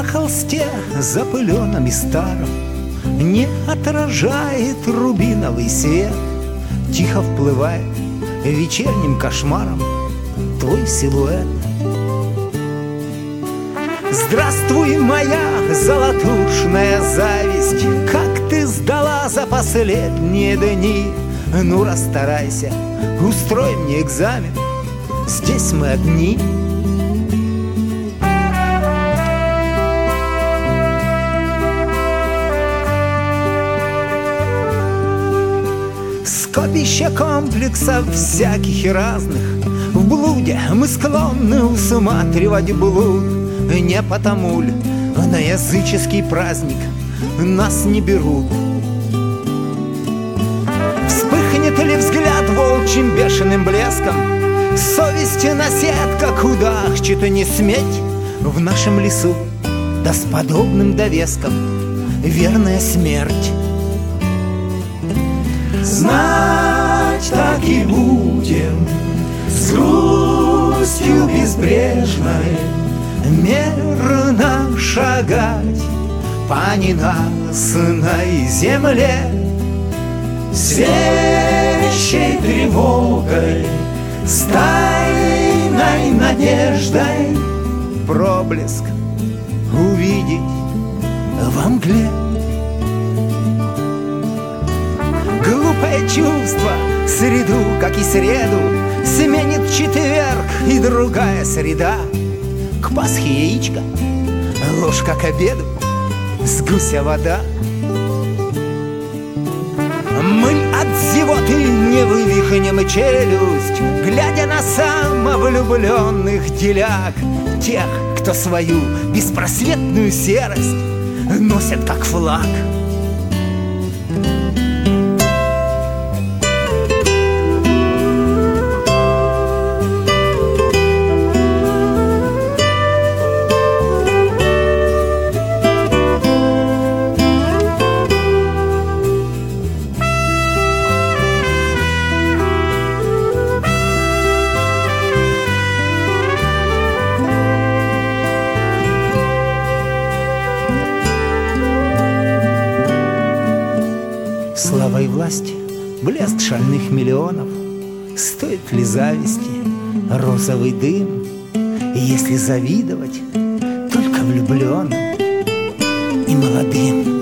холсте запыленном и старом не отражает рубиновый свет. Тихо вплывает вечерним кошмаром твой силуэт. Здравствуй, моя золотушная зависть, как ты сдала за последние дни. Ну, расстарайся, устрой мне экзамен, здесь мы одни. Скопище комплексов всяких и разных. В блуде мы склонны усматривать блуд. Не потому ли на языческий праздник нас не берут? Вспыхнет ли взгляд волчьим бешеным блеском? Совести наседка кудахчет не сметь. В нашем лесу, да с подобным довеском, верная смерть. Знать так и будем, с грустью безбрежной, мерно шагать по ненастной земле, с вещей тревогой, с тайной надеждой проблеск увидеть во мгле. Глупое чувство среду, как и среду, сменит четверг и другая среда. К Пасхе яичко, ложка к обеду, с гуся вода. Мы от зевоты не вывихнем челюсть, глядя на самовлюбленных деляк, тех, кто свою беспросветную серость носят как флаг. Слава и власти, блеск шальных миллионов, стоит ли зависти розовый дым? И если завидовать только влюбленным и молодым.